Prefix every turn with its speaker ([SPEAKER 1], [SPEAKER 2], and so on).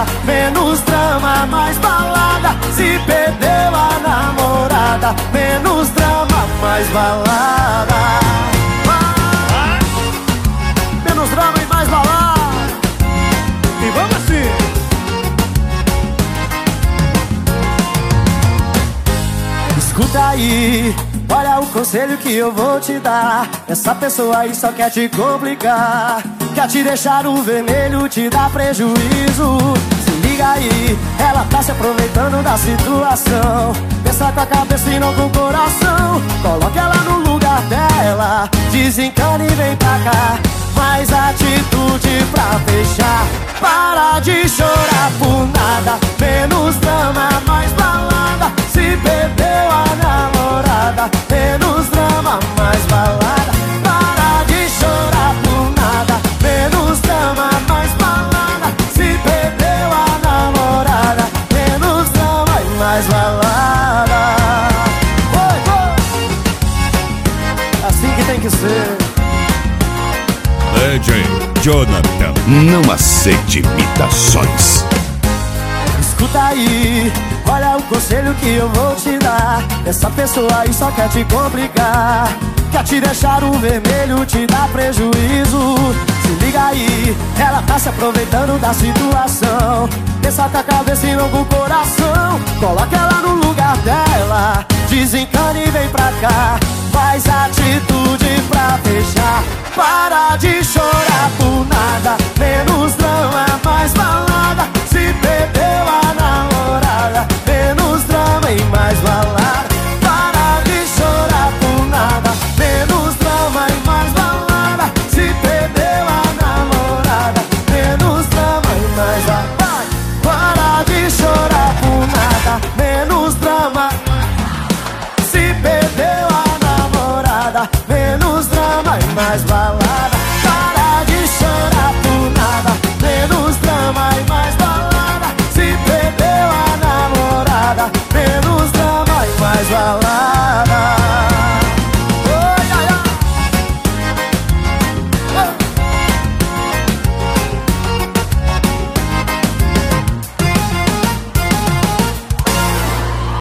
[SPEAKER 1] menos drama, mais balada. Se perdeu a namorada, menos drama, mais balada. Menos drama e mais balada. E vamos assim. Escuta aí, olha o conselho que eu vou te dar. Essa pessoa aí só quer te complicar, quer te deixar no vermelho, te dá prejuízo. Se liga aí, ela tá se aproveitando da situação. Pensa com a cabeça e não com o coração. Coloca ela no lugar dela, desencana e vem pra cá. Mais atitude pra fechar. Para de chorar por nada, menos drama, mais balada. Se perdeu a namorada, menos drama, mais balada. Para de chorar por nada, menos drama, mais balada. Se perdeu a namorada, menos drama e mais balada. Oi, oi. Assim que tem que ser.
[SPEAKER 2] DJ Jonathan, não aceite imitações.
[SPEAKER 1] Escuta aí, olha o conselho que eu vou te dar. Essa pessoa aí só quer te complicar, quer te deixar no vermelho, te dá prejuízo. Se liga aí, ela tá se aproveitando da situação. Pensa com a cabeça e não com o coração. Coloca ela no lugar dela, desencana e vem pra cá. Faz atitude pra fechar. Para de chorar por nada, menos drama, mais balada. Se perdeu a namorada, menos drama e mais balada. Para de chorar por nada, menos drama e mais balada. Se perdeu a namorada, menos drama e mais balada. Para de chorar por nada, menos drama. Se perdeu a namorada, menos drama e mais balada.